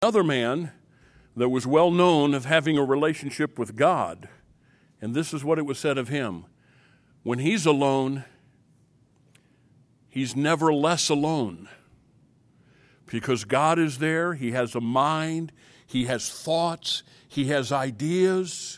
Another man that was well known of having a relationship with God, and this is what it was said of him: when he's alone, he's never less alone, because God is there. He has a mind, he has thoughts, he has ideas.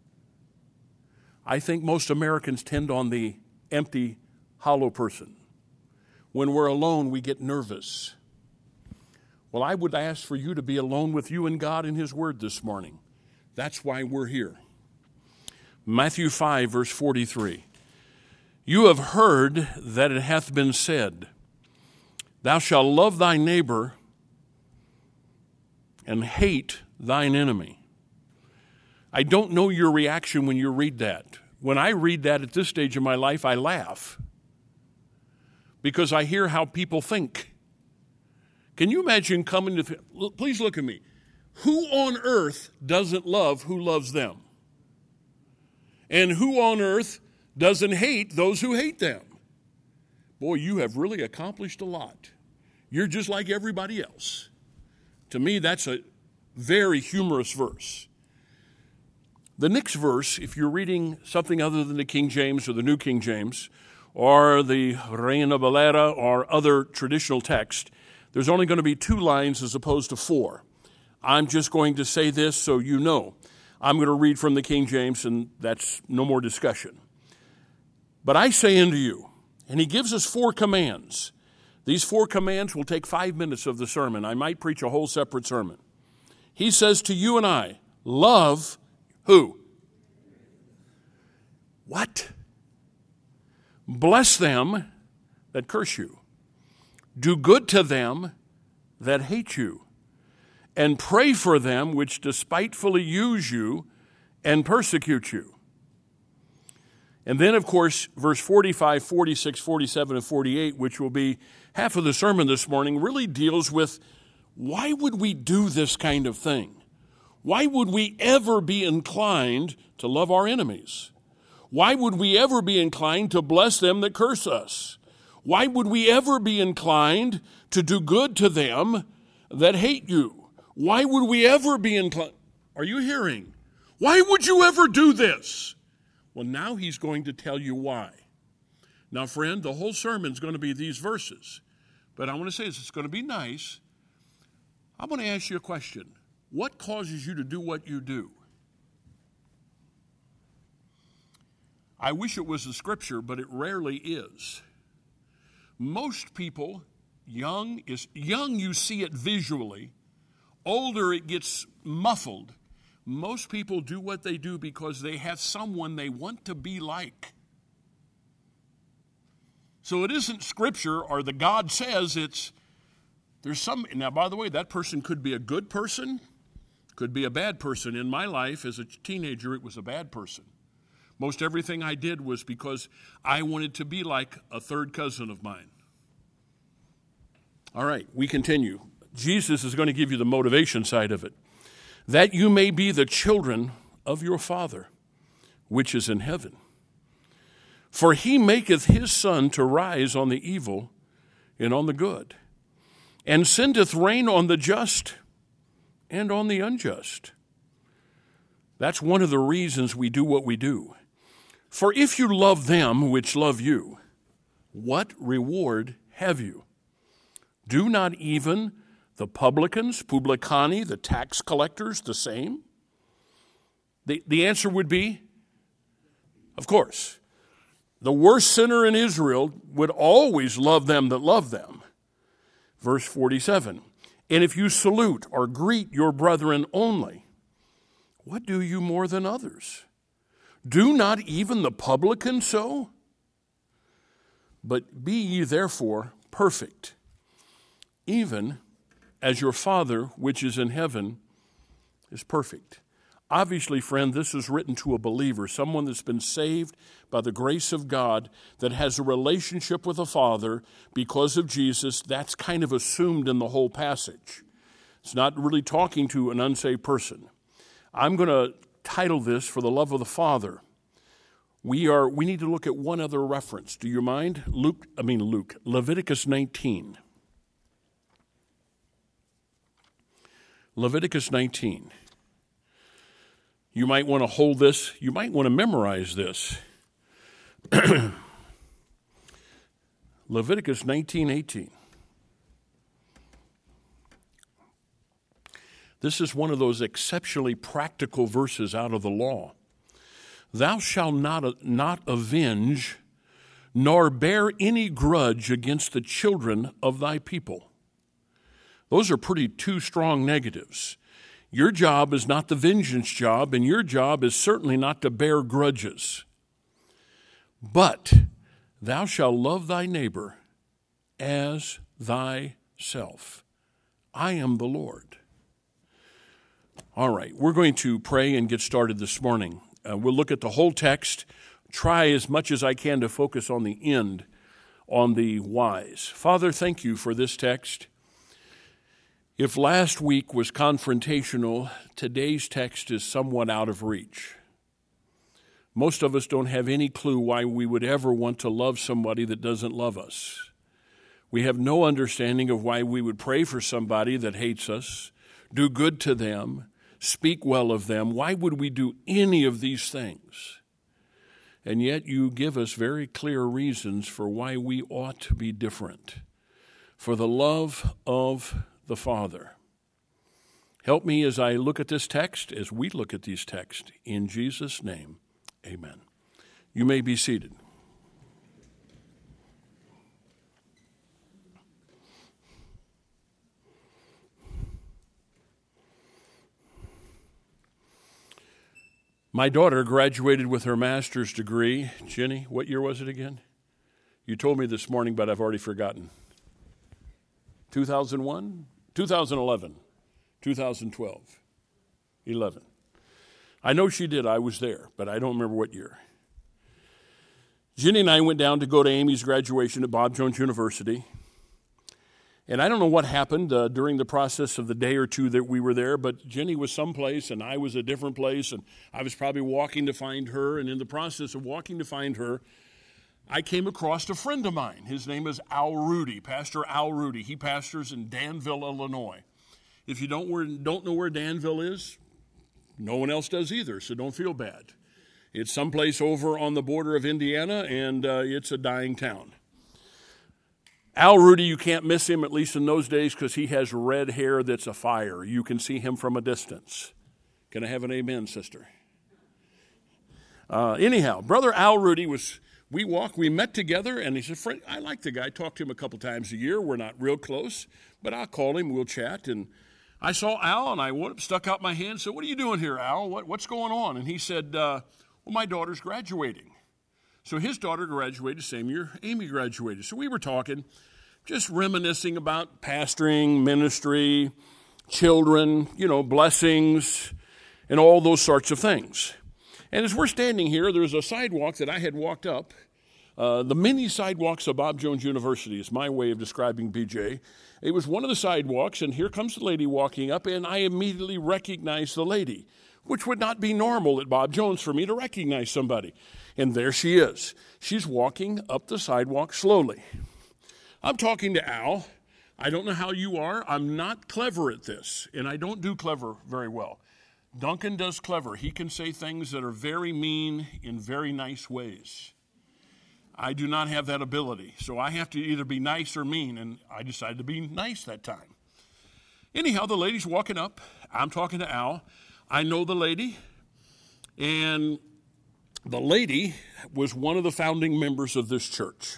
I think most Americans tend on the empty, hollow person. When we're alone, we get nervous. Well, I would ask for you to be alone with you and God in his word this morning. That's why we're here. Matthew 5, verse 43. You have heard that it hath been said, thou shalt love thy neighbor and hate thine enemy. I don't know your reaction when you read that. When I read that at this stage of my life, I laugh because I hear how people think. Can you imagine coming to, please look at me. Who on earth doesn't love who loves them? And who on earth doesn't hate those who hate them? Boy, you have really accomplished a lot. You're just like everybody else. To me, that's a very humorous verse. The next verse, if you're reading something other than the King James or the New King James or the Reina Valera or other traditional text, there's only going to be 2 lines as opposed to 4. I'm just going to say this so you know. I'm going to read from the King James, and that's no more discussion. But I say unto you, and he gives us 4 commands. These 4 commands will take 5 minutes of the sermon. I might preach a whole separate sermon. He says to you and I, love who? What? Bless them that curse you. Do good to them that hate you, and pray for them which despitefully use you and persecute you. And then, of course, verse 45, 46, 47, and 48, which will be half of the sermon this morning, really deals with why would we do this kind of thing? Why would we ever be inclined to love our enemies? Why would we ever be inclined to bless them that curse us? Why would we ever be inclined to do good to them that hate you? Why would we ever be inclined? Are you hearing? Why would you ever do this? Well, now he's going to tell you why. Now, friend, the whole sermon's going to be these verses. But I want to say this, it's going to be nice. I'm going to ask you a question. What causes you to do what you do? I wish it was the scripture, but it rarely is. Most people, young, you see it visually. Older, it gets muffled. Most people do what they do because they have someone they want to be like. So it isn't scripture or the God says, there's some, now by the way, that person could be a good person, could be a bad person. In my life as a teenager, it was a bad person. Most everything I did was because I wanted to be like a third cousin of mine. All right, we continue. Jesus is going to give you the motivation side of it. That you may be the children of your Father, which is in heaven. For he maketh his sun to rise on the evil and on the good, and sendeth rain on the just and on the unjust. That's one of the reasons we do what we do. For if you love them which love you, what reward have you? Do not even the publicans, publicani, the tax collectors, the same? The answer would be, of course, the worst sinner in Israel would always love them that love them. Verse 47, and if you salute or greet your brethren only, what do you more than others? Do not even the publicans so? But be ye therefore perfect, even as your Father which is in heaven is perfect. Obviously, friend, this is written to a believer, someone that's been saved by the grace of God, that has a relationship with the Father because of Jesus. That's kind of assumed in the whole passage. It's not really talking to an unsaved person. I'm going to title this, For the Love of the Father. We need to look at one other reference. Do you mind? Leviticus 19. Leviticus 19. You might want to hold this. You might want to memorize this. Leviticus 19:18. This is one of those exceptionally practical verses out of the law. Thou shalt not avenge, nor bear any grudge against the children of thy people. Those are pretty two strong negatives. Your job is not the vengeance job, and your job is certainly not to bear grudges. But thou shalt love thy neighbor as thyself. I am the Lord. All right, we're going to pray and get started this morning. We'll look at the whole text, try as much as I can to focus on the end, on the whys. Father, thank you for this text. If last week was confrontational, today's text is somewhat out of reach. Most of us don't have any clue why we would ever want to love somebody that doesn't love us. We have no understanding of why we would pray for somebody that hates us, do good to them, speak well of them. Why would we do any of these things? And yet you give us very clear reasons for why we ought to be different. For the love of the Father. Help me as I look at this text, as we look at these texts. In Jesus' name, amen. You may be seated. My daughter graduated with her master's degree. Jenny, what year was it again? You told me this morning, but I've already forgotten. 2001? 2011. 2012. 11. I know she did. I was there, but I don't remember what year. Jenny and I went down to go to Amy's graduation at Bob Jones University. And I don't know what happened during the process of the day or two that we were there, but Jenny was someplace and I was a different place, and I was probably walking to find her. And in the process of walking to find her, I came across a friend of mine. His name is Al Rudy, Pastor Al Rudy. He pastors in Danville, Illinois. If you don't know where Danville is, no one else does either, so don't feel bad. It's someplace over on the border of Indiana, and it's a dying town. Al Rudy, you can't miss him, at least in those days, because he has red hair that's a fire. You can see him from a distance. Can I have an amen, sister? Anyhow, Brother Al Rudy we met together, and he said, "Friend, I like the guy. I talk to him a couple times a year. We're not real close, but I'll call him. We'll chat." And I saw Al, and I stuck out my hand and said, "What are you doing here, Al? What's going on?" And he said, "Well, my daughter's graduating." So his daughter graduated the same year Amy graduated. So we were talking, just reminiscing about pastoring, ministry, children, blessings, and all those sorts of things. And as we're standing here, there's a sidewalk that I had walked up. The mini sidewalks of Bob Jones University is my way of describing BJ. It was one of the sidewalks, and here comes the lady walking up, and I immediately recognized the lady, which would not be normal at Bob Jones for me to recognize somebody. And there she is. She's walking up the sidewalk slowly. I'm talking to Al. I don't know how you are. I'm not clever at this, and I don't do clever very well. Duncan does clever. He can say things that are very mean in very nice ways. I do not have that ability, so I have to either be nice or mean, and I decided to be nice that time. Anyhow, the lady's walking up. I'm talking to Al. I know the lady, and the lady was one of the founding members of this church.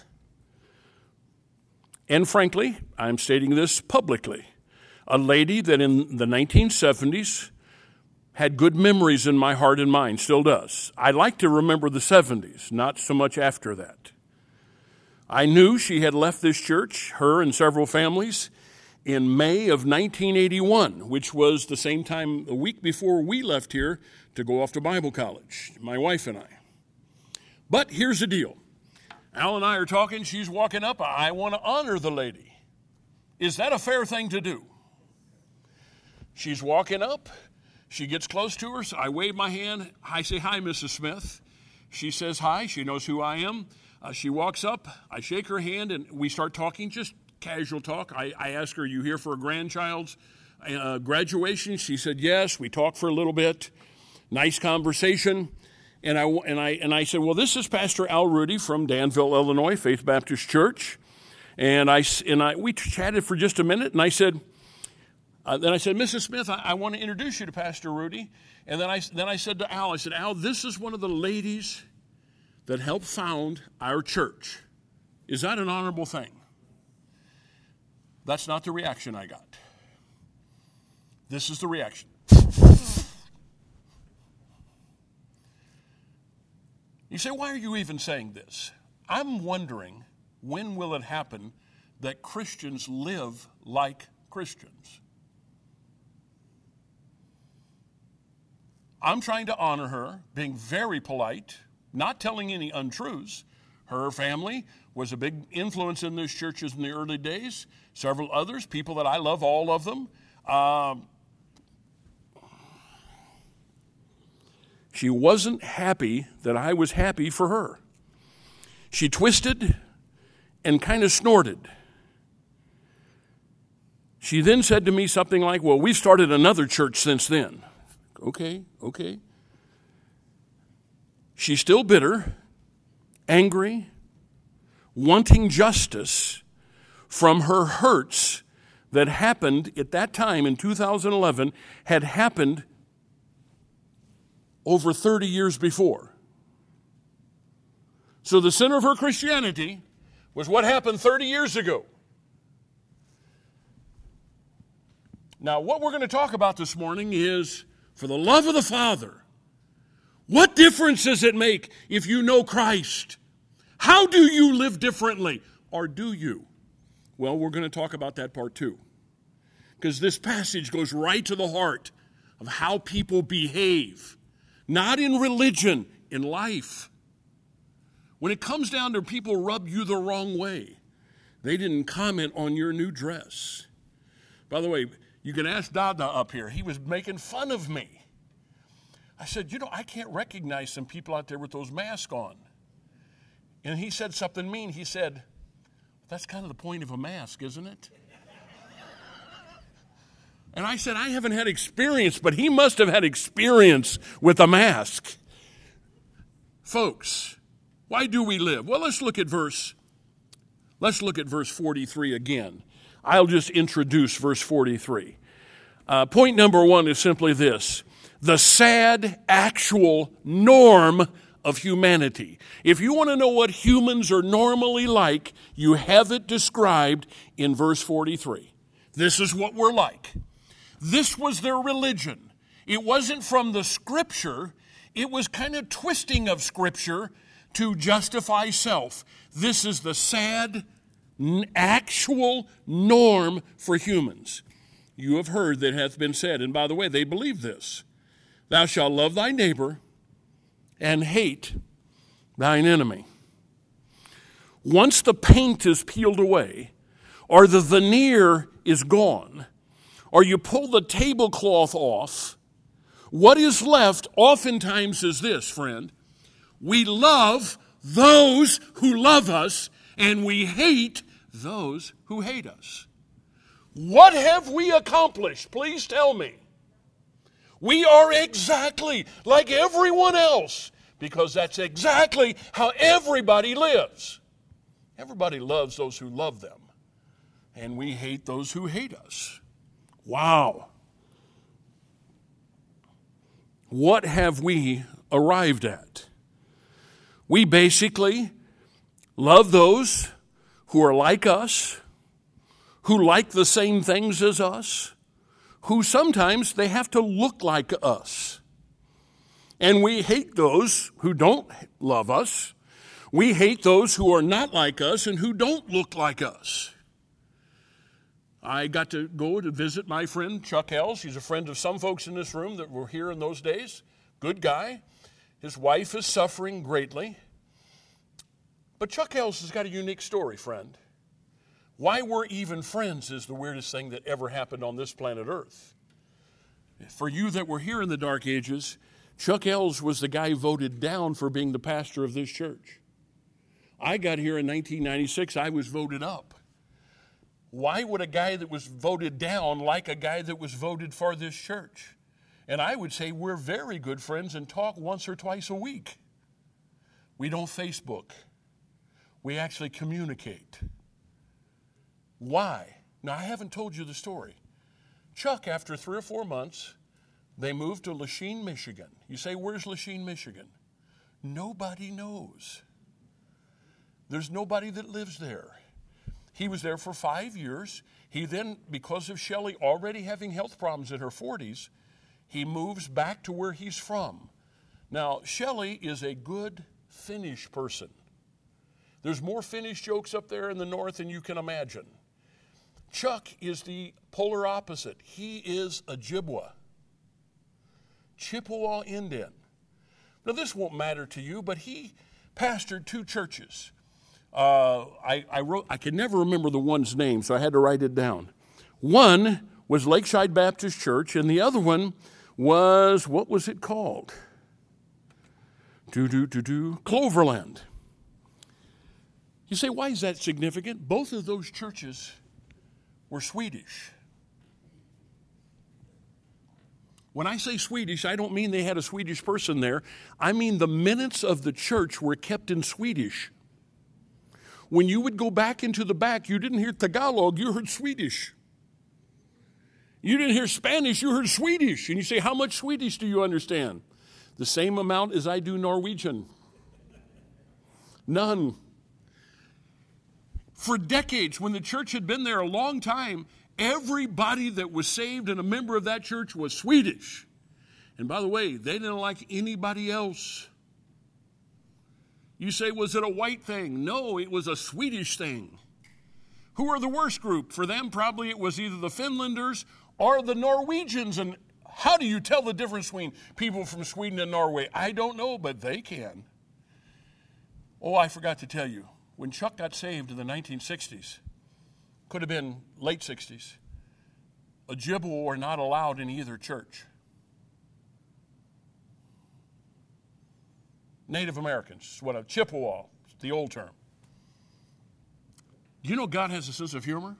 And frankly, I'm stating this publicly, a lady that in the 1970s had good memories in my heart and mind, still does. I like to remember the 70s, not so much after that. I knew she had left this church, her and several families, in May of 1981, which was the same time, a week before we left here to go off to Bible college, my wife and I. But here's the deal. Al and I are talking, she's walking up. I want to honor the lady. Is that a fair thing to do? She's walking up. She gets close to her, so I wave my hand. I say, "Hi, Mrs. Smith." She says hi. She knows who I am. She walks up. I shake her hand, and we start talking, just casual talk. I ask her, "Are you here for a grandchild's graduation? She said, yes. We talked for a little bit. Nice conversation. And I said, well, this is Pastor Al Rudy from Danville, Illinois, Faith Baptist Church. And we chatted for just a minute, and I said, Mrs. Smith, I want to introduce you to Pastor Rudy. And then I said to Al, Al, this is one of the ladies that helped found our church. Is that an honorable thing? That's not the reaction I got. This is the reaction. You say, why are you even saying this? I'm wondering, when will it happen that Christians live like Christians? I'm trying to honor her, being very polite, not telling any untruths. Her family was a big influence in those churches in the early days. Several others, people that I love, all of them. She wasn't happy that I was happy for her. She twisted and kind of snorted. She then said to me something like, well, we've started another church since then. Okay. She's still bitter, angry, wanting justice from her hurts that happened at that time in 2011, had happened over 30 years before. So the center of her Christianity was what happened 30 years ago. Now, what we're going to talk about this morning is, for the love of the Father, what difference does it make if you know Christ? How do you live differently? Or do you? Well, we're going to talk about that part too. Because this passage goes right to the heart of how people behave. Not in religion, in life. When it comes down to people rub you the wrong way, they didn't comment on your new dress. By the way, you can ask Dada up here. He was making fun of me. I said, I can't recognize some people out there with those masks on. And he said something mean. He said, that's kind of the point of a mask, isn't it? And I said, I haven't had experience, but he must have had experience with a mask. Folks, why do we live? Well, let's look at verse 43 again. I'll just introduce verse 43. Point number one is simply this: the sad, actual norm of humanity. If you want to know what humans are normally like, you have it described in verse 43. This is what we're like. This was their religion. It wasn't from the Scripture. It was kind of twisting of Scripture to justify self. This is the sad, actual norm for humans. You have heard that hath been said, and by the way, they believe this: thou shalt love thy neighbor and hate thine enemy. Once the paint is peeled away, or the veneer is gone, or you pull the tablecloth off, what is left oftentimes is this, friend: we love those who love us, and we hate those who hate us. What have we accomplished? Please tell me. We are exactly like everyone else, because that's exactly how everybody lives. Everybody loves those who love them, and we hate those who hate us. Wow. What have we arrived at? We basically love those who are like us, who like the same things as us, who sometimes they have to look like us. And we hate those who don't love us. We hate those who are not like us and who don't look like us. I got to go to visit my friend Chuck Ells. He's a friend of some folks in this room that were here in those days. Good guy. His wife is suffering greatly. But Chuck Ells has got a unique story, friend. Why we're even friends is the weirdest thing that ever happened on this planet Earth. For you that were here in the Dark Ages, Chuck Ells was the guy voted down for being the pastor of this church. I got here in 1996. I was voted up. Why would a guy that was voted down like a guy that was voted for this church? And I would say we're very good friends and talk once or twice a week. We don't Facebook. We actually communicate. Why? Now, I haven't told you the story. Chuck, after 3 or 4 months, they moved to Lachine, Michigan. You say, where's Lachine, Michigan? Nobody knows. There's nobody that lives there. He was there for 5 years. He then, because of Shelley already having health problems in her 40s, he moves back to where he's from. Now, Shelley is a good Finnish person. There's more Finnish jokes up there in the north than you can imagine. Chuck is the polar opposite. He is Ojibwa, Chippewa Indian. Now, this won't matter to you, but he pastored 2 churches. I could never remember the one's name, so I had to write it down. One was Lakeside Baptist Church, and the other one was, what was it called? Cloverland. You say, why is that significant? Both of those churches were Swedish. When I say Swedish, I don't mean they had a Swedish person there. I mean the minutes of the church were kept in Swedish. When you would go back into the back, you didn't hear Tagalog, you heard Swedish. You didn't hear Spanish, you heard Swedish. And you say, how much Swedish do you understand? The same amount as I do Norwegian. None. For decades, when the church had been there a long time, everybody that was saved and a member of that church was Swedish. And by the way, they didn't like anybody else. You say, was it a white thing? No, it was a Swedish thing. Who are the worst group? For them, probably it was either the Finlanders or the Norwegians. And how do you tell the difference between people from Sweden and Norway? I don't know, but they can. Oh, I forgot to tell you. When Chuck got saved in the 1960s, could have been late 60s, Ojibwa were not allowed in either church. Native Americans, Chippewa, the old term. Do you know God has a sense of humor?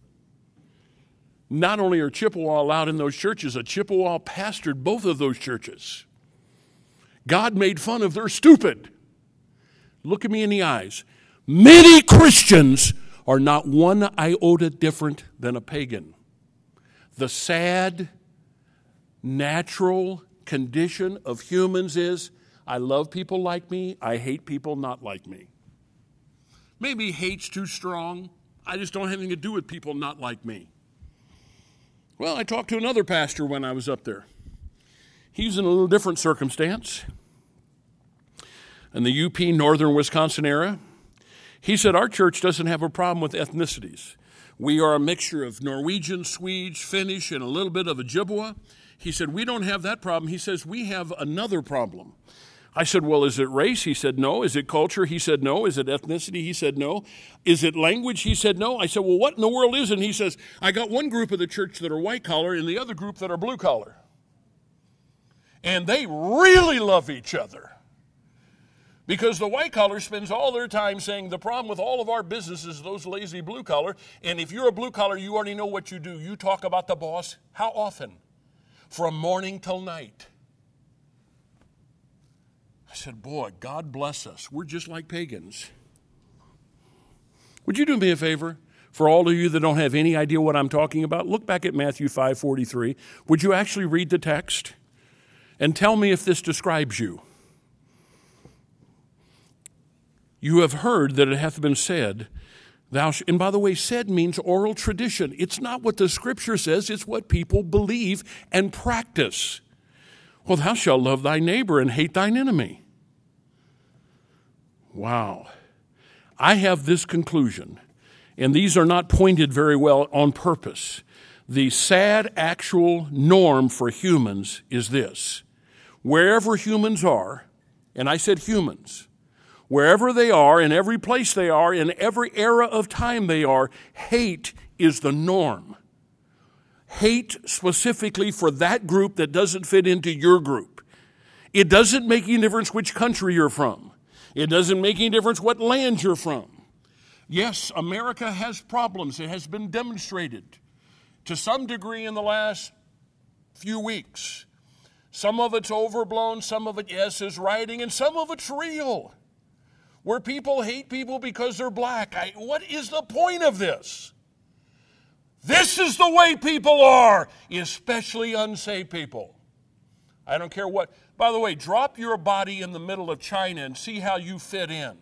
Not only are Chippewa allowed in those churches, a Chippewa pastored both of those churches. God made fun of their stupid. Look at me in the eyes. Many Christians are not one iota different than a pagan. The sad, natural condition of humans is, I love people like me, I hate people not like me. Maybe hate's too strong. I just don't have anything to do with people not like me. Well, I talked to another pastor when I was up there. He's in a little different circumstance. In the UP, northern Wisconsin area, he said, our church doesn't have a problem with ethnicities. We are a mixture of Norwegian, Swedes, Finnish, and a little bit of Ojibwa. He said, we don't have that problem. He says, we have another problem. I said, well, is it race? He said, no. Is it culture? He said, no. Is it ethnicity? He said, no. Is it language? He said, no. I said, well, what in the world is it? And he says, I got one group of the church that are white collar and the other group that are blue collar. And they really love each other. Because the white collar spends all their time saying the problem with all of our business is those lazy blue collar. And if you're a blue collar, you already know what you do. You talk about the boss. How often? From morning till night. I said, boy, God bless us. We're just like pagans. Would you do me a favor? For all of you that don't have any idea what I'm talking about, look back at Matthew 5:43. Would you actually read the text? And tell me if this describes you. You have heard that it hath been said, and by the way, said means oral tradition. It's not what the scripture says, it's what people believe and practice. Well, thou shalt love thy neighbor and hate thine enemy. Wow. I have this conclusion, and these are not pointed very well on purpose. The sad actual norm for humans is this. Wherever humans are, and I said humans, wherever they are, in every place they are, in every era of time they are, hate is the norm. Hate specifically for that group that doesn't fit into your group. It doesn't make any difference which country you're from. It doesn't make any difference what land you're from. Yes, America has problems. It has been demonstrated to some degree in the last few weeks. Some of it's overblown, some of it, yes, is rioting, and some of it's real, where people hate people because they're black. What is the point of this? This is the way people are, especially unsaved people. I don't care what. By the way, drop your body in the middle of China and see how you fit in.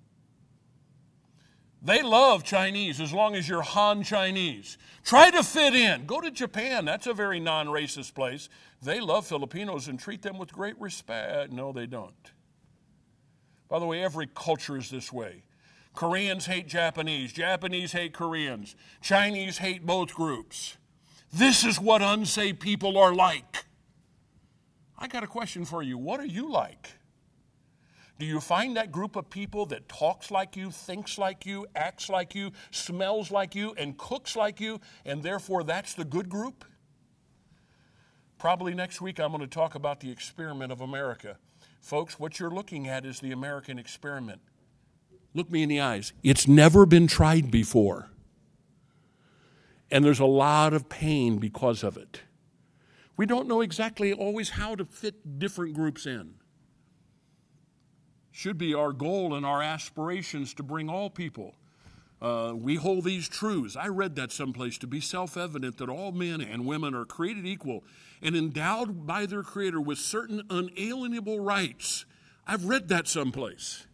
They love Chinese as long as you're Han Chinese. Try to fit in. Go to Japan. That's a very non-racist place. They love Filipinos and treat them with great respect. No, they don't. By the way, every culture is this way. Koreans hate Japanese. Japanese hate Koreans. Chinese hate both groups. This is what unsaved people are like. I got a question for you. What are you like? Do you find that group of people that talks like you, thinks like you, acts like you, smells like you, and cooks like you, and therefore that's the good group? Probably next week I'm going to talk about the experiment of America. Folks, what you're looking at is the American experiment. Look me in the eyes. It's never been tried before. And there's a lot of pain because of it. We don't know exactly always how to fit different groups in. Should be our goal and our aspirations to bring all people. We hold these truths. I read that someplace, to be self-evident that all men and women are created equal and endowed by their Creator with certain unalienable rights. I've read that someplace.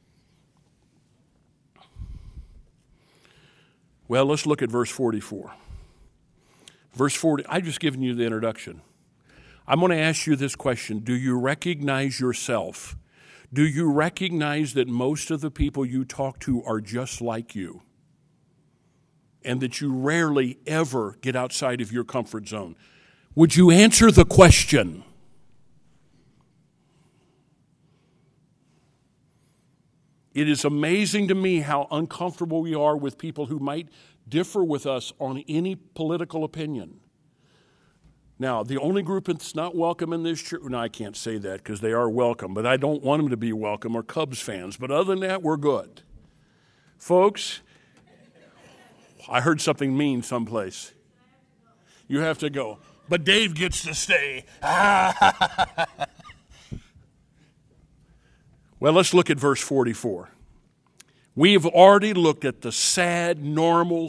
Well, let's look at verse 44. Verse 40, I've just given you the introduction. I'm going to ask you this question. Do you recognize yourself? Do you recognize that most of the people you talk to are just like you? And that you rarely ever get outside of your comfort zone? Would you answer the question? It is amazing to me how uncomfortable we are with people who might differ with us on any political opinion. Now, the only group that's not welcome in this church, no, I can't say that because they are welcome, but I don't want them to be welcome, are Cubs fans. But other than that, we're good. Folks, I heard something mean someplace. You have to go. But Dave gets to stay. Well, let's look at verse 44. We have already looked at the sad, normal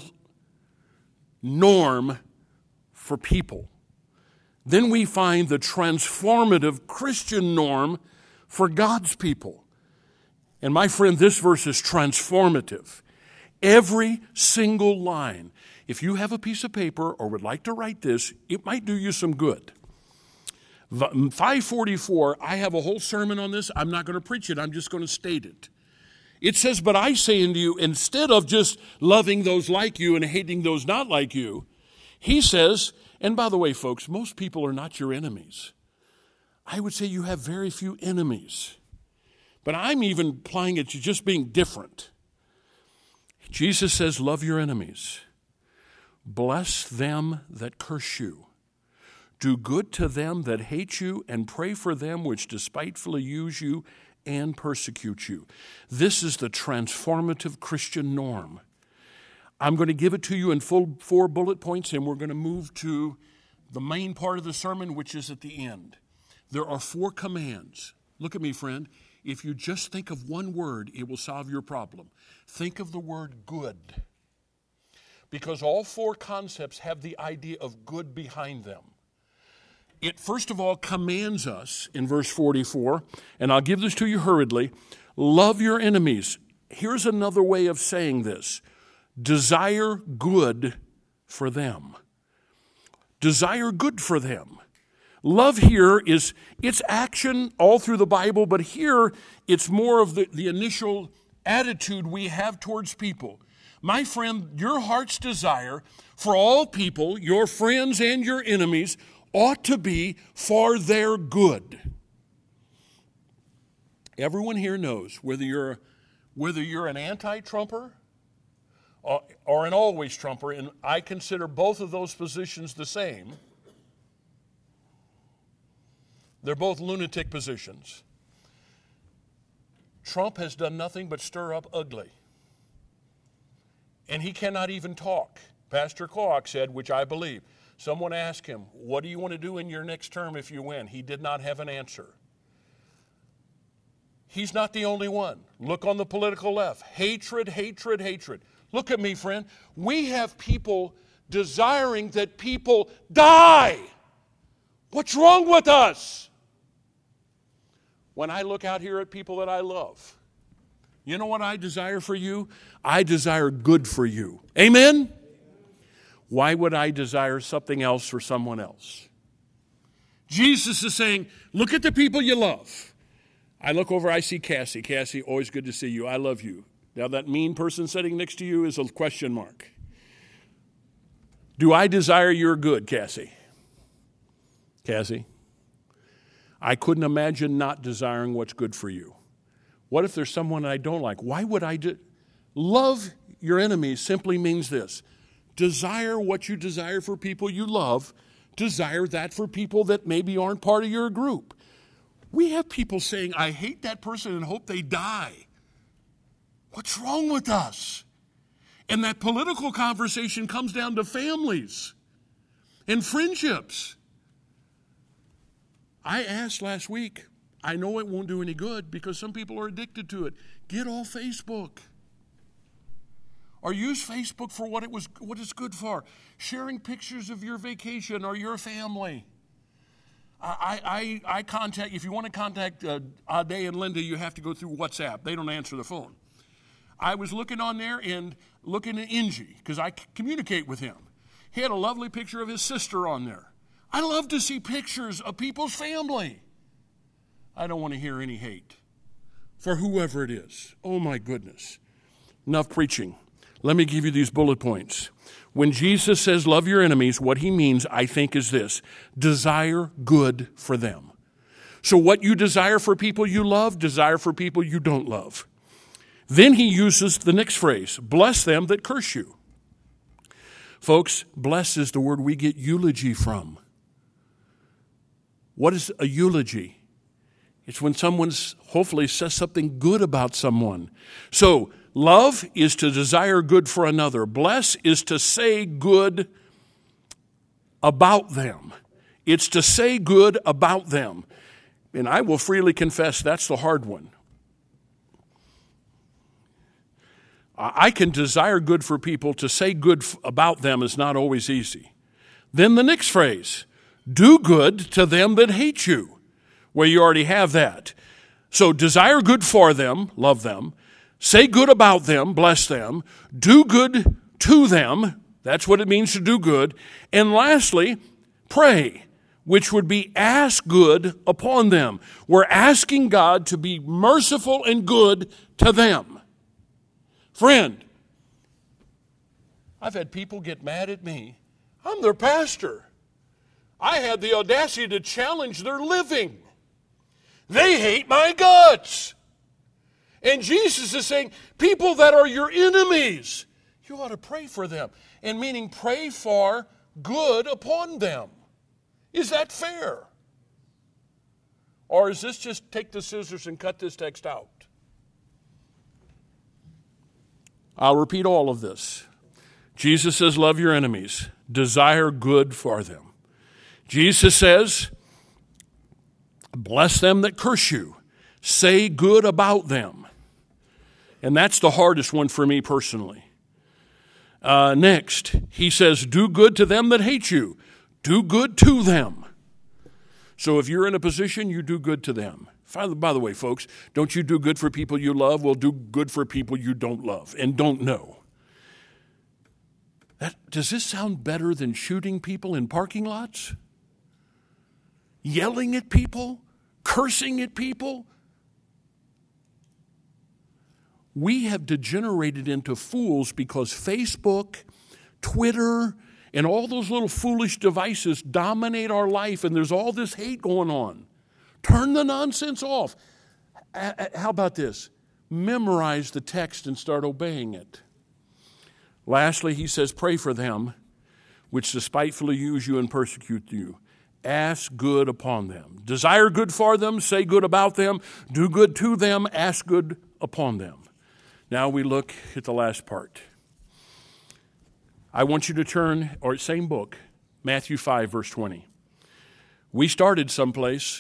norm for people. Then we find the transformative Christian norm for God's people. And my friend, this verse is transformative. Every single line. If you have a piece of paper or would like to write this, it might do you some good. 544, I have a whole sermon on this. I'm not going to preach it. I'm just going to state it. It says, but I say unto you, instead of just loving those like you and hating those not like you, he says, and by the way, folks, most people are not your enemies. I would say you have very few enemies. But I'm even applying it to just being different. Jesus says, love your enemies. Bless them that curse you. Do good to them that hate you, and pray for them which despitefully use you and persecute you. This is the transformative Christian norm. I'm going to give it to you in full 4 bullet points, and we're going to move to the main part of the sermon, which is at the end. There are 4 commands. Look at me, friend. If you just think of one word, it will solve your problem. Think of the word good. Because all 4 concepts have the idea of good behind them. It first of all commands us in verse 44, and I'll give this to you hurriedly, love your enemies. Here's another way of saying this. Desire good for them. Desire good for them. Love here is, it's action all through the Bible, but here it's more of the initial attitude we have towards people. My friend, your heart's desire for all people, your friends and your enemies, ought to be for their good. Everyone here knows whether you're an anti-Trumper or an always Trumper, and I consider both of those positions the same. They're both lunatic positions. Trump has done nothing but stir up ugly. and he cannot even talk. Pastor Clark said, which I believe, someone asked him, what do you want to do in your next term if you win? He did not have an answer. He's not the only one. Look on the political left. Hatred, hatred, hatred. Look at me, friend. We have people desiring that people die. What's wrong with us? When I look out here at people that I love, you know what I desire for you? I desire good for you. Amen? Why would I desire something else for someone else? Jesus is saying, look at the people you love. I look over, I see Cassie. Cassie, always good to see you. I love you. Now that mean person sitting next to you is a question mark. Do I desire your good, Cassie? Cassie? I couldn't imagine not desiring what's good for you. What if there's someone I don't like? Why would I love your enemies simply means this. Desire what you desire for people you love. Desire that for people that maybe aren't part of your group. We have people saying, I hate that person and hope they die. What's wrong with us? And that political conversation comes down to families and friendships. I asked last week, I know it won't do any good because some people are addicted to it. Get off Facebook. Or use Facebook for what it's good for. Sharing pictures of your vacation or your family. I contact, if you want to contact Ade and Linda, you have to go through WhatsApp. They don't answer the phone. I was looking on there and looking at Ingy because I communicate with him. He had a lovely picture of his sister on there. I love to see pictures of people's family. I don't want to hear any hate for whoever it is. Oh my goodness. Enough preaching. Let me give you these bullet points. When Jesus says love your enemies, what he means, I think, is this. Desire good for them. So what you desire for people you love, desire for people you don't love. Then he uses the next phrase, bless them that curse you. Folks, bless is the word we get eulogy from. What is a eulogy? It's when someone hopefully says something good about someone. So, love is to desire good for another. Bless is to say good about them. It's to say good about them. And I will freely confess that's the hard one. I can desire good for people. To say good about them is not always easy. Then the next phrase, do good to them that hate you. Well, you already have that. So desire good for them, love them. Say good about them, bless them. Do good to them. That's what it means to do good. And lastly, pray, which would be ask good upon them. We're asking God to be merciful and good to them. Friend, I've had people get mad at me. I'm their pastor. I had the audacity to challenge their living. They hate my guts. And Jesus is saying, people that are your enemies, you ought to pray for them. And meaning pray for good upon them. Is that fair? Or is this just take the scissors and cut this text out? I'll repeat all of this. Jesus says, love your enemies. Desire good for them. Jesus says, bless them that curse you. Say good about them. And that's the hardest one for me personally. Next, he says, do good to them that hate you. Do good to them. So if you're in a position, you do good to them. By the way, folks, don't you do good for people you love? Well, do good for people you don't love and don't know. Does this sound better than shooting people in parking lots? Yelling at people? Cursing at people? We have degenerated into fools because Facebook, Twitter, and all those little foolish devices dominate our life, and there's all this hate going on. Turn the nonsense off. How about this? Memorize the text and start obeying it. Lastly, he says, pray for them which despitefully use you and persecute you. Ask good upon them. Desire good for them, say good about them, do good to them, ask good upon them. Now we look at the last part. I want you to turn, or same book, Matthew 5, verse 20. We started someplace.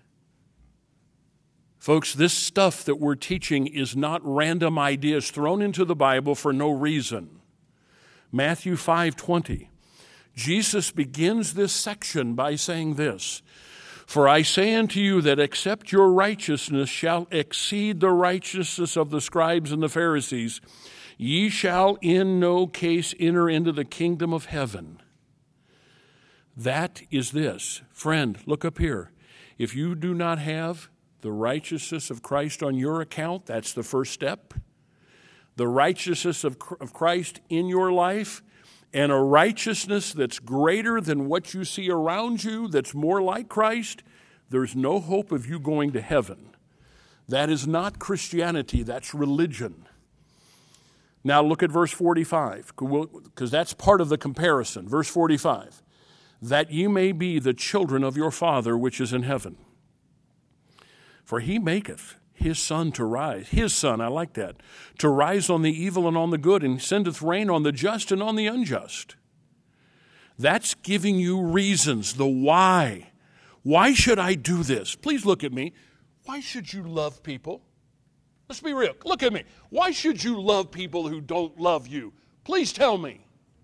Folks, this stuff that we're teaching is not random ideas thrown into the Bible for no reason. Matthew 5:20. Jesus begins this section by saying this, "For I say unto you that except your righteousness shall exceed the righteousness of the scribes and the Pharisees, ye shall in no case enter into the kingdom of heaven." That is this. Friend, look up here. If you do not have the righteousness of Christ on your account, that's the first step. The righteousness of Christ in your life, and a righteousness that's greater than what you see around you, that's more like Christ, there's no hope of you going to heaven. That is not Christianity, that's religion. Now look at verse 45, because that's part of the comparison. Verse 45, "That ye may be the children of your Father which is in heaven. For he maketh his sun to rise," his sun, I like that, "to rise on the evil and on the good, and sendeth rain on the just and on the unjust." That's giving you reasons, the why. Why should I do this? Please look at me. Why should you love people? Let's be real. Look at me. Why should you love people who don't love you? Please tell me.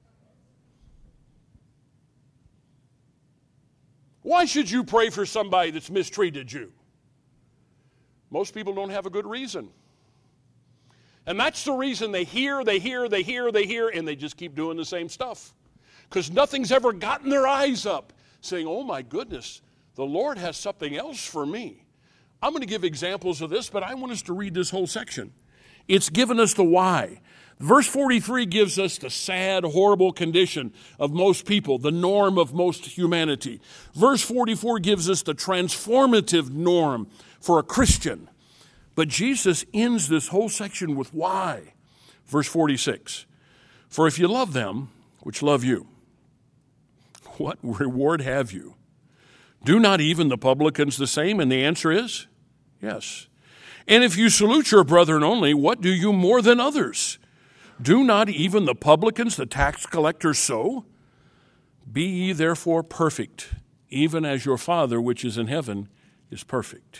Why should you pray for somebody that's mistreated you? Most people don't have a good reason. And that's the reason they hear, and they just keep doing the same stuff. Because nothing's ever gotten their eyes up, saying, "Oh my goodness, the Lord has something else for me." I'm going to give examples of this, but I want us to read this whole section. It's given us the why. Verse 43 gives us the sad, horrible condition of most people, the norm of most humanity. Verse 44 gives us the transformative norm for a Christian. But Jesus ends this whole section with why. Verse 46, "For if you love them which love you, what reward have you? Do not even the publicans the same?" And the answer is yes. "And if you salute your brethren only, what do you more than others? Do not even the publicans, the tax collectors, so? Be ye therefore perfect, even as your Father which is in heaven is perfect."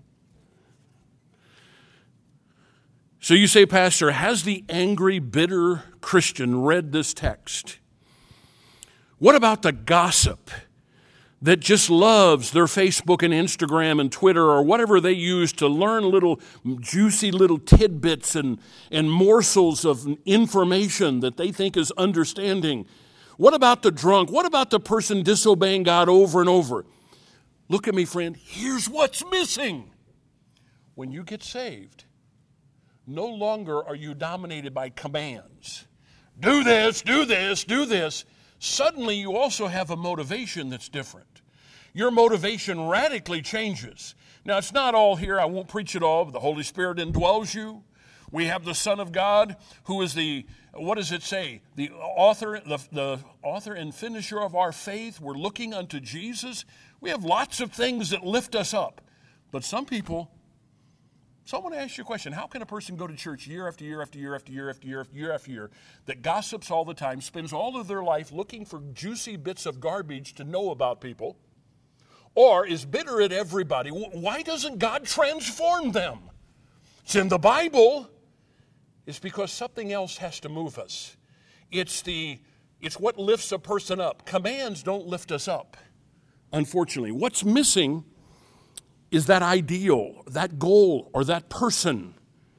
So you say, "Pastor, has the angry, bitter Christian read this text? What about the gossip that just loves their Facebook and Instagram and Twitter or whatever they use to learn little juicy little tidbits and morsels of information that they think is understanding? What about the drunk? What about the person disobeying God over and over?" Look at me, friend. Here's what's missing. When you get saved, no longer are you dominated by commands. Do this, do this, do this. Suddenly you also have a motivation that's different. Your motivation radically changes. Now, it's not all here. I won't preach it all, but the Holy Spirit indwells you. We have the Son of God, who is what does it say? The author and finisher of our faith. We're looking unto Jesus. We have lots of things that lift us up. But some people, so I want to ask you a question. How can a person go to church year after year after year after year after year after year after year that gossips all the time, spends all of their life looking for juicy bits of garbage to know about people, or is bitter at everybody? Why doesn't God transform them? It's in the Bible. It's because something else has to move us. It's what lifts a person up. Commands don't lift us up, unfortunately. What's missing is that ideal, that goal, or that person.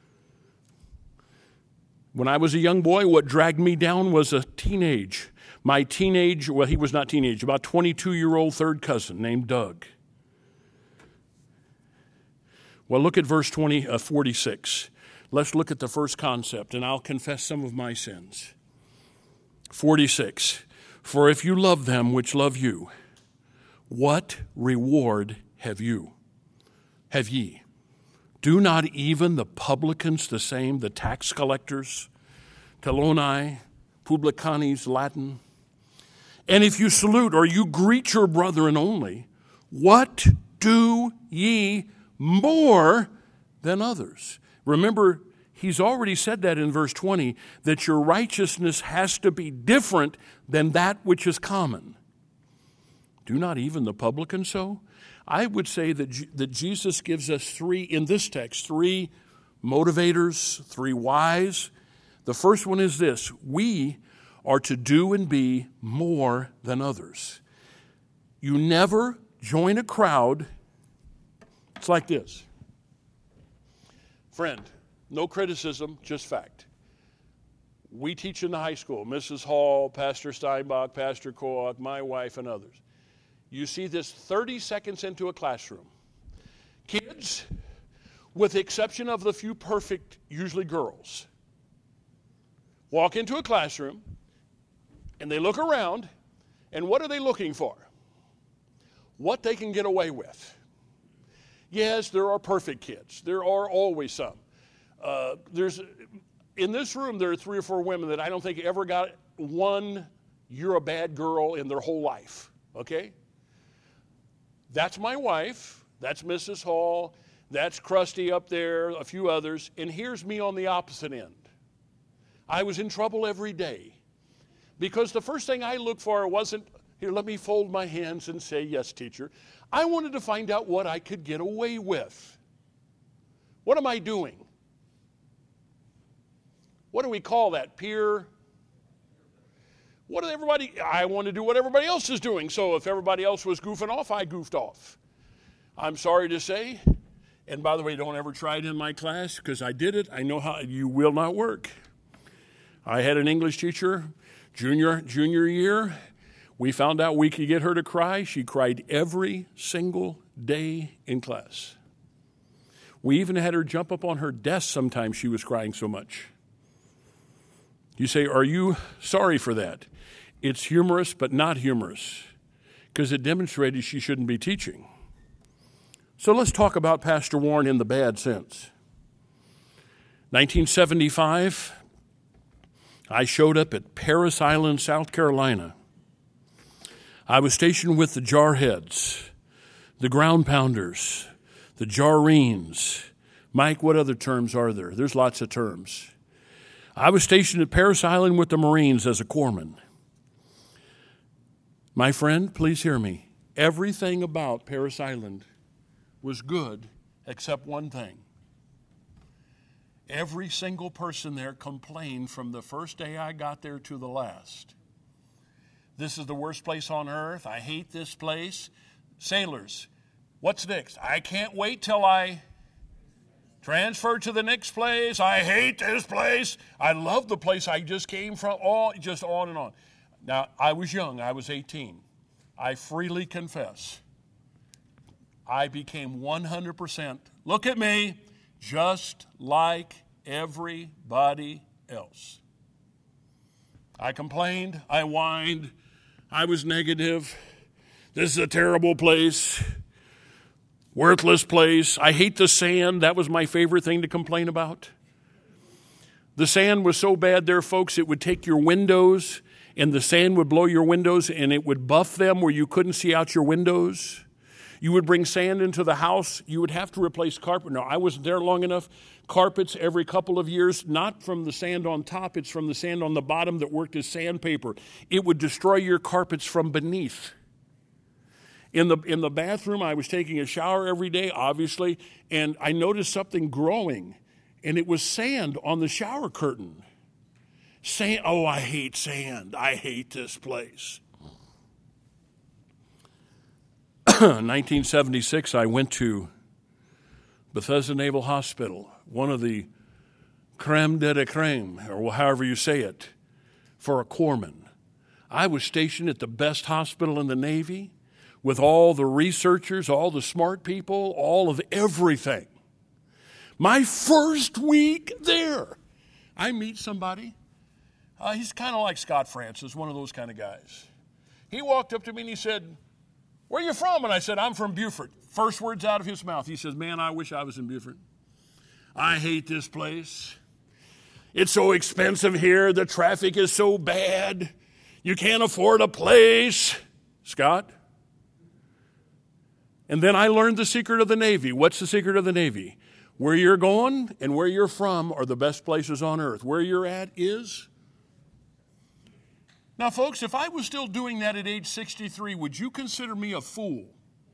When I was a young boy, what dragged me down was he was not teenage, about 22-year-old third cousin named Doug. Well, look at verse 46. Let's look at the first concept, and I'll confess some of my sins. 46, "For if you love them which love you, what reward have you? Have ye? Do not even the publicans the same, the tax collectors, teloni, publicanis, Latin? And if you salute or you greet your brethren only, what do ye more than others?" Remember, He's already said that in verse 20, that your righteousness has to be different than that which is common. Do not even the publicans so? I would say that Jesus gives us three motivators, three whys. The first one is this: we are to do and be more than others. You never join a crowd. It's like this. Friend, no criticism, just fact. We teach in the high school, Mrs. Hall, Pastor Steinbach, Pastor Koach, my wife, and others. You see this 30 seconds into a classroom. Kids, with the exception of the few perfect, usually girls, walk into a classroom, and they look around, and what are they looking for? What they can get away with. Yes, there are perfect kids. There are always some. In this room, there are 3 or 4 women that I don't think ever got one "you're a bad girl" in their whole life, okay? That's my wife. That's Mrs. Hall. That's Krusty up there, a few others. And here's me on the opposite end. I was in trouble every day because the first thing I looked for wasn't, here, let me fold my hands and say, yes, teacher. I wanted to find out what I could get away with. What am I doing? What do we call that? Peer? I want to do what everybody else is doing. So if everybody else was goofing off, I goofed off. I'm sorry to say, and by the way, don't ever try it in my class because I did it. I know how you will not work. I had an English teacher, junior year. We found out we could get her to cry. She cried every single day in class. We even had her jump up on her desk sometimes. She was crying so much. You say, are you sorry for that? It's humorous, but not humorous, because it demonstrated she shouldn't be teaching. So let's talk about Pastor Warren in the bad sense. 1975, I showed up at Parris Island, South Carolina. I was stationed with the Jarheads, the Ground Pounders, the Jarreens. Mike, what other terms are there? There's lots of terms. I was stationed at Parris Island with the Marines as a corpsman. My friend, please hear me. Everything about Parris Island was good except one thing. Every single person there complained from the first day I got there to the last. This is the worst place on earth. I hate this place. Sailors, what's next? I can't wait till I transfer to the next place. I hate this place. I love the place I just came from. Just on and on. Now, I was young. I was 18. I freely confess, I became 100%, look at me, just like everybody else. I complained. I whined. I was negative. This is a terrible place. Worthless place. I hate the sand. That was my favorite thing to complain about. The sand was so bad there, folks, it would take your windows and the sand would blow your windows and it would buff them where you couldn't see out your windows. You would bring sand into the house. You would have to replace carpet. No, I wasn't there long enough. Carpets every couple of years, not from the sand on top. It's from the sand on the bottom that worked as sandpaper. It would destroy your carpets from beneath. In the bathroom, I was taking a shower every day, obviously, and I noticed something growing, and it was sand on the shower curtain. Sand. Oh, I hate sand. I hate this place. 1976, I went to Bethesda Naval Hospital, one of the creme de la creme, or however you say it, for a corpsman. I was stationed at the best hospital in the Navy with all the researchers, all the smart people, all of everything. My first week there, I meet somebody. He's kind of like Scott Francis, one of those kind of guys. He walked up to me and he said, "Where are you from?" And I said, "I'm from Beaufort." First words out of his mouth, he says, "Man, I wish I was in Beaufort. I hate this place. It's so expensive here. The traffic is so bad. You can't afford a place." Scott? And then I learned the secret of the Navy. What's the secret of the Navy? Where you're going and where you're from are the best places on earth. Where you're at is. Now, folks, if I was still doing that at age 63, would you consider me a fool?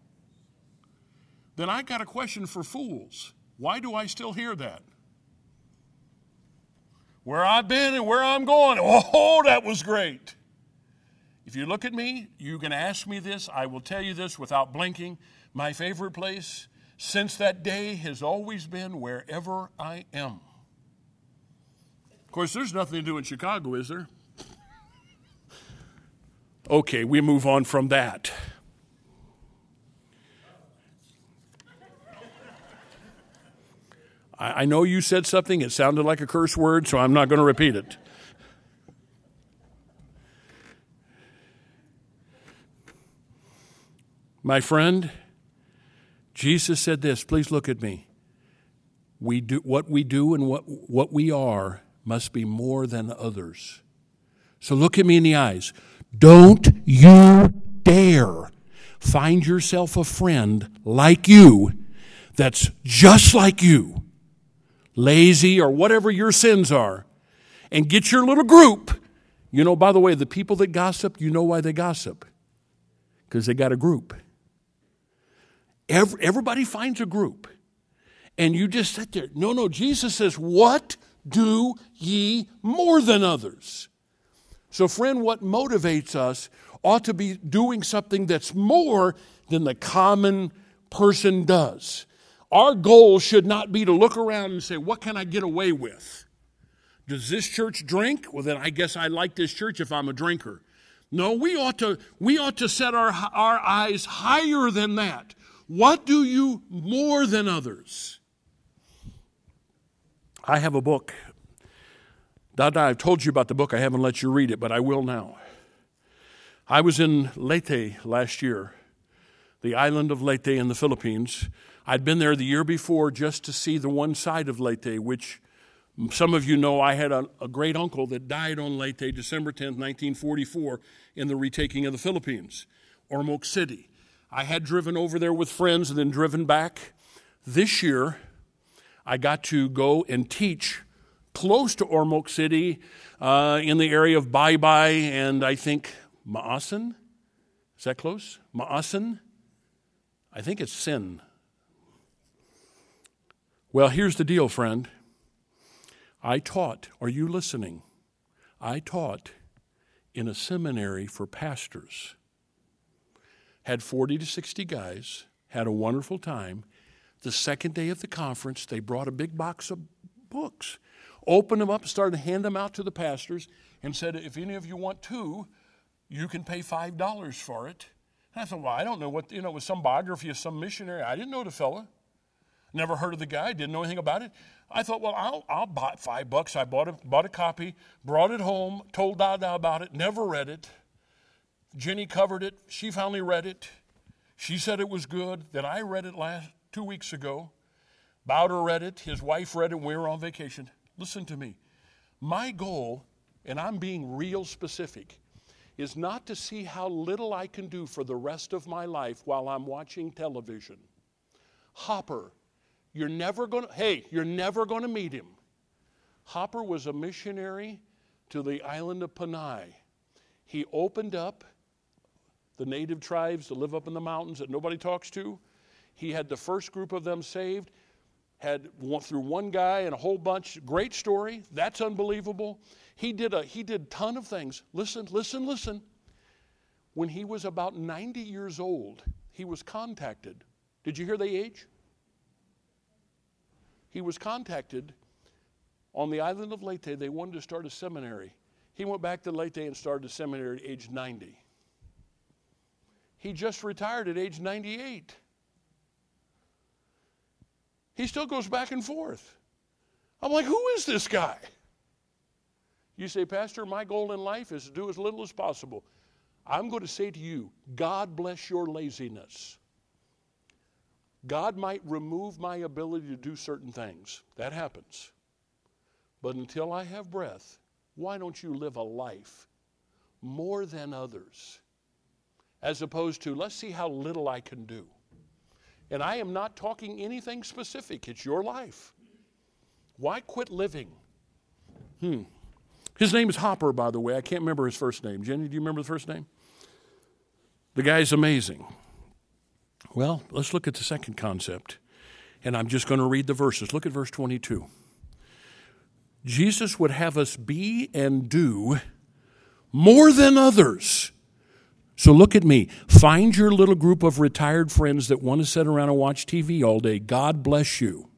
Then I got a question for fools. Why do I still hear that? Where I've been and where I'm going, oh, that was great. If you look at me, you can ask me this. I will tell you this without blinking. My favorite place since that day has always been wherever I am. Of course, there's nothing to do in Chicago, is there? Okay, we move on from that. I know you said something. It sounded like a curse word, so I'm not going to repeat it. My friend, Jesus said this. Please look at me. What we do and what we are must be more than others. So look at me in the eyes. Don't you dare find yourself a friend like you that's just like you, lazy or whatever your sins are, and get your little group. You know, by the way, the people that gossip, you know why they gossip? Because they got a group. Everybody finds a group. And you just sit there. No, Jesus says, what do ye more than others? So, friend, what motivates us ought to be doing something that's more than the common person does. Our goal should not be to look around and say, what can I get away with? Does this church drink? Well, then I guess I like this church if I'm a drinker. No, we ought to set our eyes higher than that. What do you more than others? I have a book. Dada, I've told you about the book. I haven't let you read it, but I will now. I was in Leyte last year, the island of Leyte in the Philippines. I'd been there the year before just to see the one side of Leyte, which some of you know I had a great uncle that died on Leyte December 10th, 1944, in the retaking of the Philippines, Ormoc City. I had driven over there with friends and then driven back. This year, I got to go and teach close to Ormoc City in the area of Baybay and I think Maasin. Is that close? Maasin? I think it's Sin. Well, here's the deal, friend. I taught, are you listening? I taught in a seminary for pastors. Had 40 to 60 guys, had a wonderful time. The second day of the conference, they brought a big box of books, opened them up, started to hand them out to the pastors, and said, if any of you want two, you can pay $5 for it. And I thought, well, I don't know what, it was some biography of some missionary. I didn't know the fella. Never heard of the guy, didn't know anything about it. I thought, well, I'll buy $5. I bought a copy, brought it home, told Dada about it, never read it. Jenny covered it. She finally read it. She said it was good. Then I read it 2 weeks ago. Bowder read it. His wife read it when we were on vacation. Listen to me. My goal, and I'm being real specific, is not to see how little I can do for the rest of my life while I'm watching television. Hopper, you're never going to meet him. Hopper was a missionary to the island of Panay. He opened up the native tribes that live up in the mountains that nobody talks to. He had the first group of them saved, through one guy and a whole bunch. Great story. That's unbelievable. He did a ton of things. Listen. When he was about 90 years old, he was contacted. Did you hear the age? He was contacted on the island of Leyte. They wanted to start a seminary. He went back to Leyte and started a seminary at age 90. He just retired at age 98. He still goes back and forth. I'm like, who is this guy? You say, Pastor, my goal in life is to do as little as possible. I'm going to say to you, God bless your laziness. God might remove my ability to do certain things. That happens. But until I have breath, why don't you live a life more than others? As opposed to, let's see how little I can do. And I am not talking anything specific. It's your life. Why quit living? His name is Hopper, by the way. I can't remember his first name. Jenny, do you remember the first name? The guy's amazing. Well, let's look at the second concept. And I'm just going to read the verses. Look at verse 22. Jesus would have us be and do more than others. So look at me. Find your little group of retired friends that want to sit around and watch TV all day. God bless you.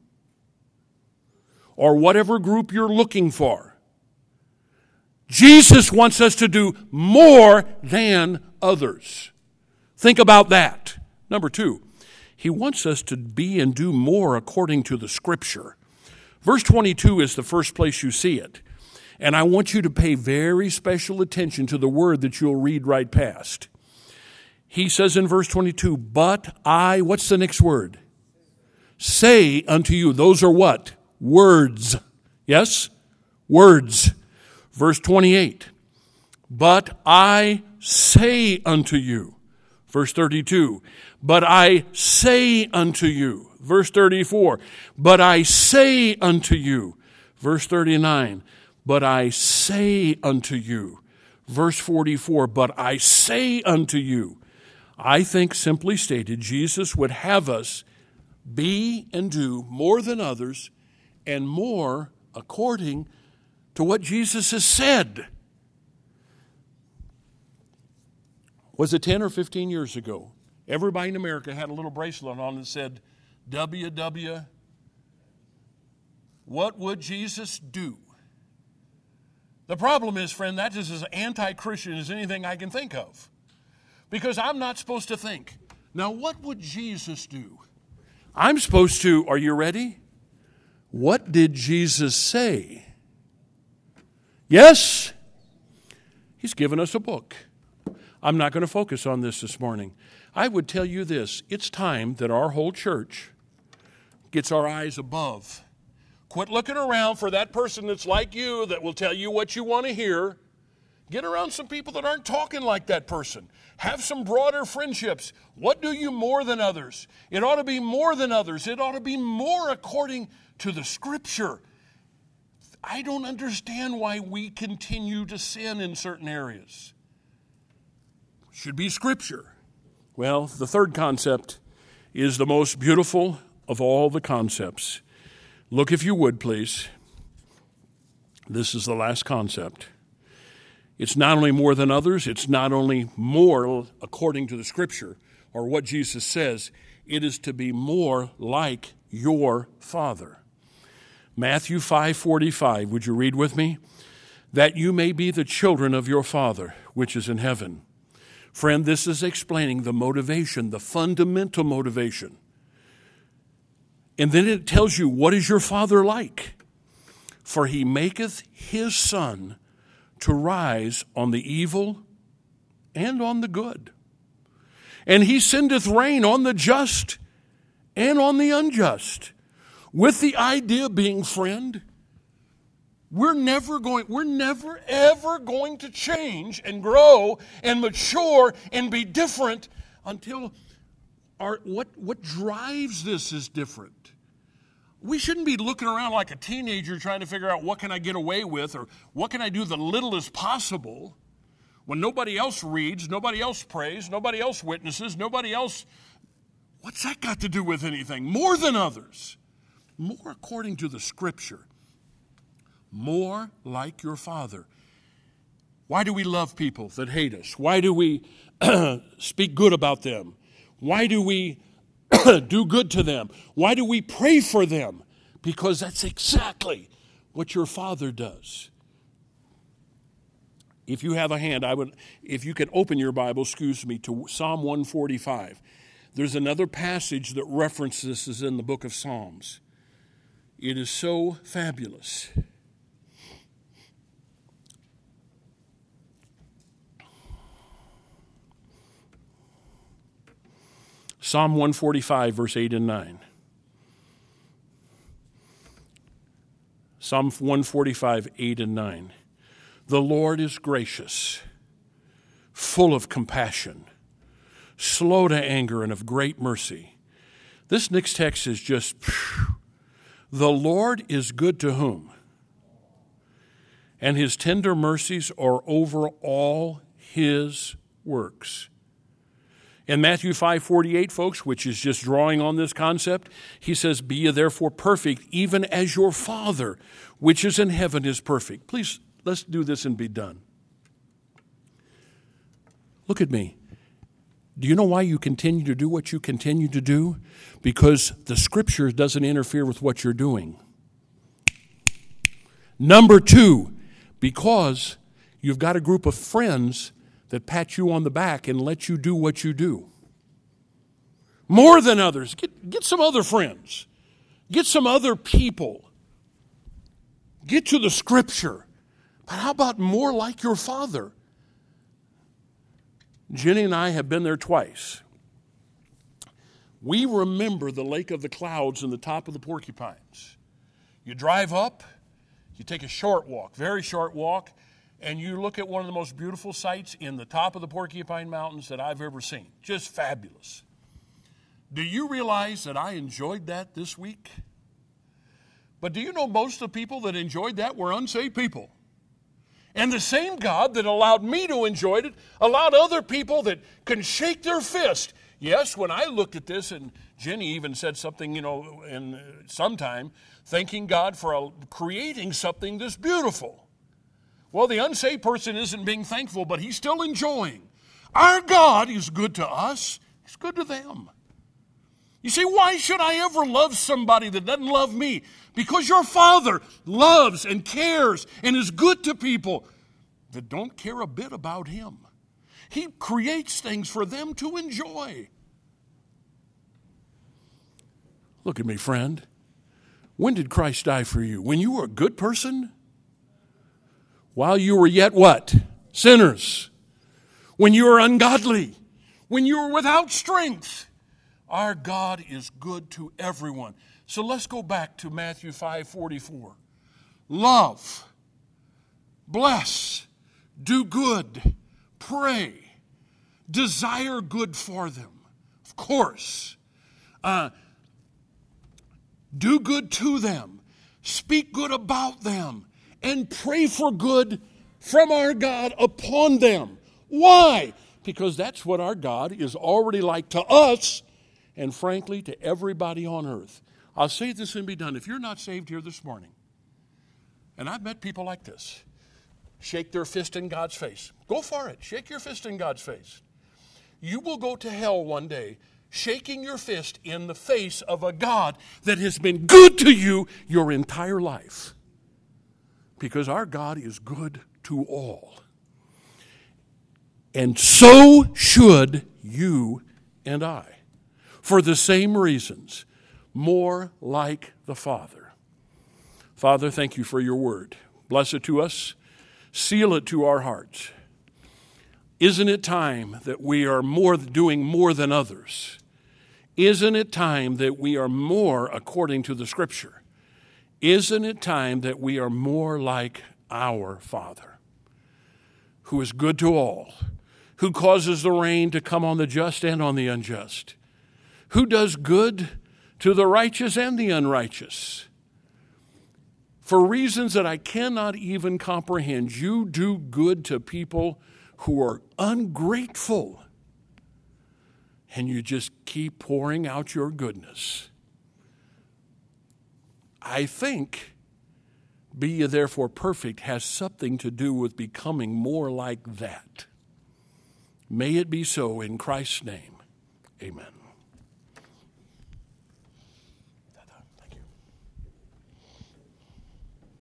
Or whatever group you're looking for. Jesus wants us to do more than others. Think about that. Number two, he wants us to be and do more according to the Scripture. Verse 22 is the first place you see it. And I want you to pay very special attention to the word that you'll read right past. He says in verse 22, but I, what's the next word? Say unto you. Those are what? Words. Yes? Words. Verse 28, but I say unto you. Verse 32, but I say unto you. Verse 34, but I say unto you. Verse 39, but I say unto you. Verse 44, but I say unto you. I think, simply stated, Jesus would have us be and do more than others and more according to what Jesus has said. Was it 10 or 15 years ago? Everybody in America had a little bracelet on that said, WW, what would Jesus do? The problem is, friend, that is as anti-Christian as anything I can think of. Because I'm not supposed to think, now what would Jesus do? I'm supposed to, are you ready? What did Jesus say? Yes, he's given us a book. I'm not going to focus on this morning. I would tell you this. It's time that our whole church gets our eyes above. Quit looking around for that person that's like you that will tell you what you want to hear. Get around some people that aren't talking like that person. Have some broader friendships. What do you more than others? It ought to be more than others. It ought to be more according to the Scripture. I don't understand why we continue to sin in certain areas. Should be Scripture. Well, the third concept is the most beautiful of all the concepts. Look, if you would, please. This is the last concept. It's not only more than others, it's not only more according to the Scripture or what Jesus says, it is to be more like your Father. Matthew 5:45, would you read with me? That you may be the children of your Father, which is in heaven. Friend, this is explaining the motivation, the fundamental motivation. And then it tells you, what is your Father like? For he maketh his sun to rise on the evil and on the good. And he sendeth rain on the just and on the unjust. With the idea being, friend, we're never ever going to change and grow and mature and be different until what drives this is different. We shouldn't be looking around like a teenager trying to figure out what can I get away with or what can I do the littlest possible when nobody else reads, nobody else prays, nobody else witnesses, nobody else. What's that got to do with anything? More than others. More according to the Scripture. More like your Father. Why do we love people that hate us? Why do we speak good about them? Why do we do good to them? Why do we pray for them? Because that's exactly what your Father does. If you have a hand, if you could open your Bible, to Psalm 145. There's another passage that references this in the book of Psalms. It is so fabulous. Psalm 145, verse 8 and 9. Psalm 145, 8 and 9. The Lord is gracious, full of compassion, slow to anger, and of great mercy. This next text is just, the Lord is good to whom? And his tender mercies are over all his works. In Matthew 5:48, folks, which is just drawing on this concept, he says, "Be ye therefore perfect, even as your Father, which is in heaven, is perfect." Please, let's do this and be done. Look at me. Do you know why you continue to do what you continue to do? Because the Scripture doesn't interfere with what you're doing. Number two, because you've got a group of friends that pat you on the back and let you do what you do. More than others. Get some other friends. Get some other people. Get to the Scripture. But how about more like your Father? Jenny and I have been there twice. We remember the Lake of the Clouds and the top of the Porcupines. You drive up, you take a short walk, very short walk, and you look at one of the most beautiful sights in the top of the Porcupine Mountains that I've ever seen. Just fabulous. Do you realize that I enjoyed that this week? But do you know most of the people that enjoyed that were unsaved people? And the same God that allowed me to enjoy it allowed other people that can shake their fist. Yes, when I looked at this, and Jenny even said something, in sometime, thanking God for creating something this beautiful. Well, the unsaved person isn't being thankful, but he's still enjoying. Our God is good to us. He's good to them. You say, why should I ever love somebody that doesn't love me? Because your Father loves and cares and is good to people that don't care a bit about Him. He creates things for them to enjoy. Look at me, friend. When did Christ die for you? When you were a good person? While you were yet what? Sinners. When you were ungodly. When you were without strength. Our God is good to everyone. So let's go back to Matthew 5:44. Love, bless, do good, pray, desire good for them. Of course. Do good to them, speak good about them, and pray for good from our God upon them. Why? Because that's what our God is already like to us, and frankly, to everybody on earth. I'll say this and be done. If you're not saved here this morning, and I've met people like this, shake their fist in God's face. Go for it. Shake your fist in God's face. You will go to hell one day shaking your fist in the face of a God that has been good to you your entire life. Because our God is good to all. And so should you and I. For the same reasons, more like the Father. Father, thank you for your word. Bless it to us. Seal it to our hearts. Isn't it time that we are doing more than others? Isn't it time that we are more according to the Scripture? Isn't it time that we are more like our Father, who is good to all, who causes the rain to come on the just and on the unjust, who does good to the righteous and the unrighteous? For reasons that I cannot even comprehend, you do good to people who are ungrateful. And you just keep pouring out your goodness. I think, be ye therefore perfect, has something to do with becoming more like that. May it be so in Christ's name. Amen.